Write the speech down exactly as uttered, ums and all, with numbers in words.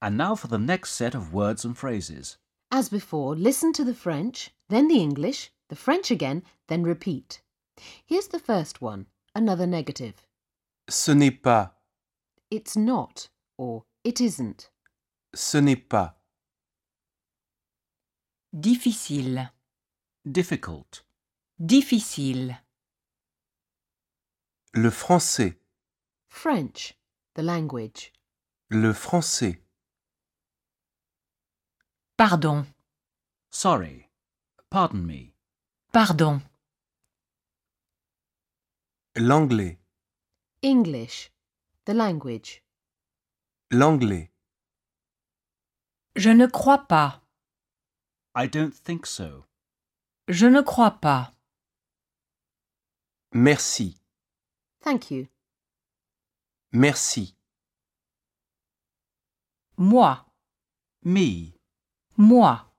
And now for the next set of words and phrases. As before, listen to the French, then the English, the French again, then repeat. Here's the first one, another negative. Ce n'est pas, It's not or it isn't. ce n'est pas. Difficile, Difficult. difficile. Le français, French, the language. le français. Pardon, Sorry. Pardon me. pardon. L'anglais, English, the language. l'anglais. Je ne crois pas, I don't think so. je ne crois pas. Merci, Thank you. merci. Moi, Me. moi.